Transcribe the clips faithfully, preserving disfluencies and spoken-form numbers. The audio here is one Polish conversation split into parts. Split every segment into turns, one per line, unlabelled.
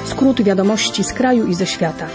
Skrót wiadomości z kraju i ze świata.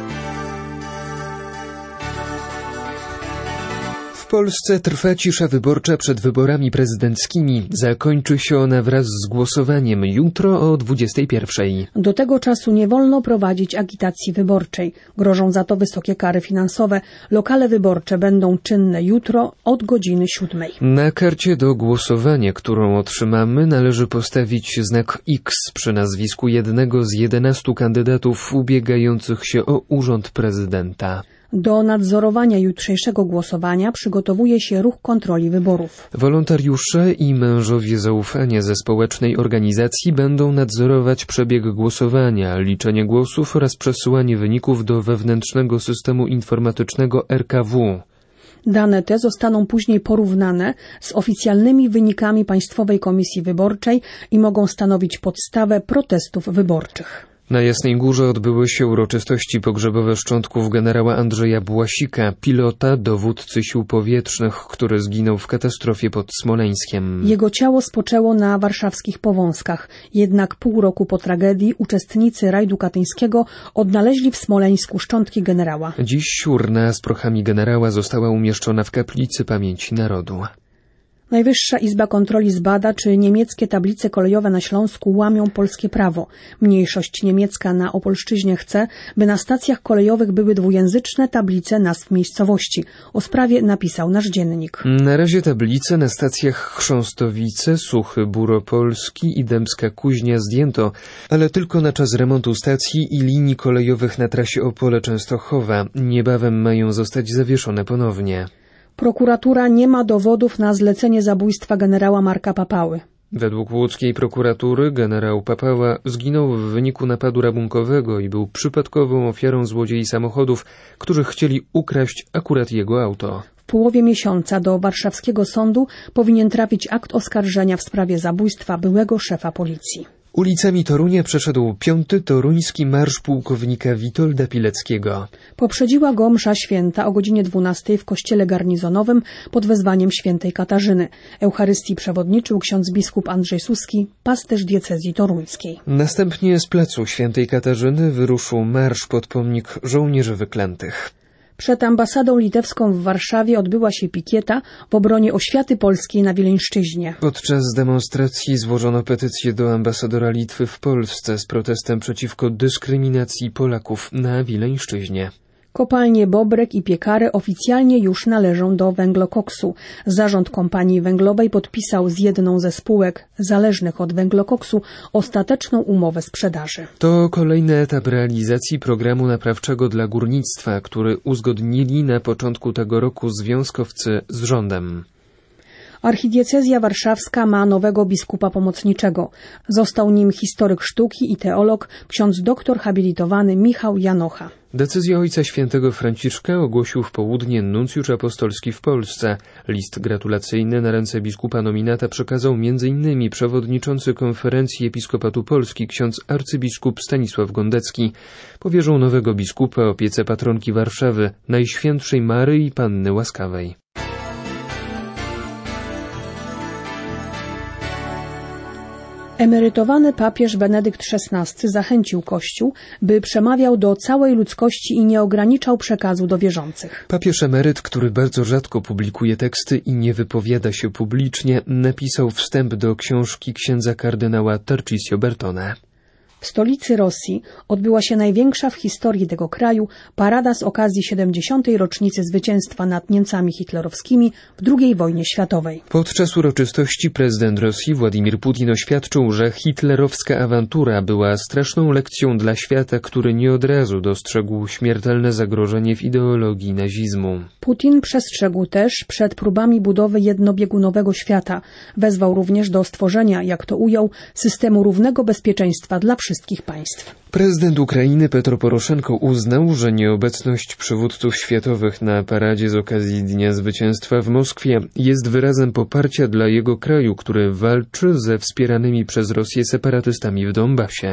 W Polsce trwa cisza wyborcza przed wyborami prezydenckimi. Zakończy się ona wraz z głosowaniem jutro o dwudziestej pierwszej.
Do tego czasu nie wolno prowadzić agitacji wyborczej. Grożą za to wysokie kary finansowe. Lokale wyborcze będą czynne jutro od godziny siódmej.
Na karcie do głosowania, którą otrzymamy, należy postawić znak X przy nazwisku jednego z jedenastu kandydatów ubiegających się o urząd prezydenta.
Do nadzorowania jutrzejszego głosowania przygotowuje się ruch kontroli wyborów.
Wolontariusze i mężowie zaufania ze społecznej organizacji będą nadzorować przebieg głosowania, liczenie głosów oraz przesyłanie wyników do wewnętrznego systemu informatycznego R K W.
Dane te zostaną później porównane z oficjalnymi wynikami Państwowej Komisji Wyborczej i mogą stanowić podstawę protestów wyborczych.
Na Jasnej Górze odbyły się uroczystości pogrzebowe szczątków generała Andrzeja Błasika, pilota, dowódcy sił powietrznych, który zginął w katastrofie pod Smoleńskiem.
Jego ciało spoczęło na warszawskich Powązkach. Jednak pół roku po tragedii uczestnicy rajdu katyńskiego odnaleźli w Smoleńsku szczątki generała.
Dziś urna z prochami generała została umieszczona w kaplicy pamięci narodu.
Najwyższa Izba Kontroli zbada, czy niemieckie tablice kolejowe na Śląsku łamią polskie prawo. Mniejszość niemiecka na Opolszczyźnie chce, by na stacjach kolejowych były dwujęzyczne tablice nazw miejscowości. O sprawie napisał nasz dziennik.
Na razie tablice na stacjach Chrząstowice, Suchy Bór Opolski i Dębska Kuźnia zdjęto, ale tylko na czas remontu stacji i linii kolejowych na trasie Opole-Częstochowa. Niebawem mają zostać zawieszone ponownie.
Prokuratura nie ma dowodów na zlecenie zabójstwa generała Marka Papały.
Według łódzkiej prokuratury generał Papała zginął w wyniku napadu rabunkowego i był przypadkową ofiarą złodziei samochodów, którzy chcieli ukraść akurat jego auto.
W połowie miesiąca do warszawskiego sądu powinien trafić akt oskarżenia w sprawie zabójstwa byłego szefa policji.
Ulicami Torunia przeszedł piąty toruński marsz pułkownika Witolda Pileckiego.
Poprzedziła go msza święta o godzinie dwunastej w kościele garnizonowym pod wezwaniem świętej Katarzyny. Eucharystii przewodniczył ksiądz biskup Andrzej Suski, pasterz diecezji toruńskiej.
Następnie z placu świętej Katarzyny wyruszył marsz pod pomnik żołnierzy wyklętych.
Przed ambasadą litewską w Warszawie odbyła się pikieta w obronie oświaty polskiej na Wileńszczyźnie.
Podczas demonstracji złożono petycję do ambasadora Litwy w Polsce z protestem przeciwko dyskryminacji Polaków na Wileńszczyźnie.
Kopalnie Bobrek i Piekary oficjalnie już należą do węglokoksu. Zarząd kompanii węglowej podpisał z jedną ze spółek zależnych od węglokoksu ostateczną umowę sprzedaży.
To kolejny etap realizacji programu naprawczego dla górnictwa, który uzgodnili na początku tego roku związkowcy z rządem.
Archidiecezja warszawska ma nowego biskupa pomocniczego. Został nim historyk sztuki i teolog, ksiądz doktor habilitowany Michał Janocha.
Decyzję Ojca Świętego Franciszka ogłosił w południe nuncjusz apostolski w Polsce. List gratulacyjny na ręce biskupa nominata przekazał między innymi przewodniczący Konferencji Episkopatu Polski ksiądz arcybiskup Stanisław Gondecki. Powierzył nowego biskupa opiece patronki Warszawy, Najświętszej Maryi Panny Łaskawej.
Emerytowany papież Benedykt szesnasty zachęcił Kościół, by przemawiał do całej ludzkości i nie ograniczał przekazu do wierzących.
Papież emeryt, który bardzo rzadko publikuje teksty i nie wypowiada się publicznie, napisał wstęp do książki księdza kardynała Tarcisio Bertone.
W stolicy Rosji odbyła się największa w historii tego kraju parada z okazji siedemdziesiątej rocznicy zwycięstwa nad Niemcami hitlerowskimi w drugiej wojnie światowej.
Podczas uroczystości prezydent Rosji Władimir Putin oświadczył, że hitlerowska awantura była straszną lekcją dla świata, który nie od razu dostrzegł śmiertelne zagrożenie w ideologii nazizmu.
Putin przestrzegł też przed próbami budowy jednobiegunowego świata. Wezwał również do stworzenia, jak to ujął, systemu równego bezpieczeństwa dla wszystkich państw.
Prezydent Ukrainy Petro Poroszenko uznał, że nieobecność przywódców światowych na paradzie z okazji Dnia Zwycięstwa w Moskwie jest wyrazem poparcia dla jego kraju, który walczy ze wspieranymi przez Rosję separatystami w Donbasie.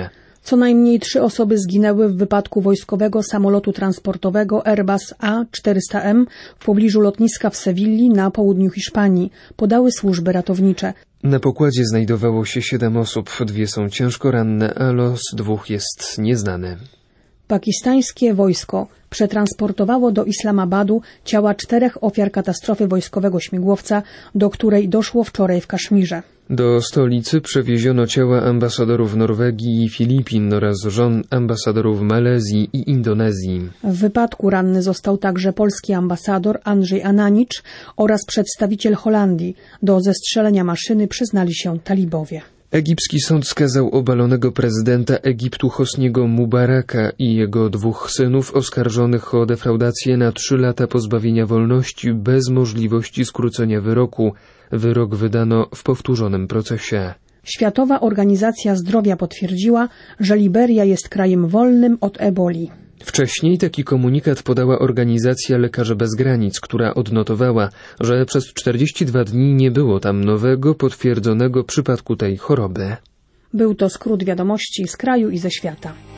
Co najmniej trzy osoby zginęły w wypadku wojskowego samolotu transportowego Airbus A czterysta M w pobliżu lotniska w Sewilli na południu Hiszpanii, podały służby ratownicze.
Na pokładzie znajdowało się siedem osób, dwie są ciężko ranne, a los dwóch jest nieznany.
Pakistańskie wojsko przetransportowało do Islamabadu ciała czterech ofiar katastrofy wojskowego śmigłowca, do której doszło wczoraj w Kaszmirze.
Do stolicy przewieziono ciała ambasadorów Norwegii i Filipin oraz żon ambasadorów Malezji i Indonezji.
W wypadku ranny został także polski ambasador Andrzej Ananicz oraz przedstawiciel Holandii. Do zestrzelenia maszyny przyznali się talibowie.
Egipski sąd skazał obalonego prezydenta Egiptu Hosniego Mubaraka i jego dwóch synów oskarżonych o defraudację na trzy lata pozbawienia wolności bez możliwości skrócenia wyroku. Wyrok wydano w powtórzonym procesie.
Światowa Organizacja Zdrowia potwierdziła, że Liberia jest krajem wolnym od eboli.
Wcześniej taki komunikat podała organizacja Lekarzy Bez Granic, która odnotowała, że przez czterdzieści dwa dni nie było tam nowego, potwierdzonego przypadku tej choroby.
Był to skrót wiadomości z kraju i ze świata.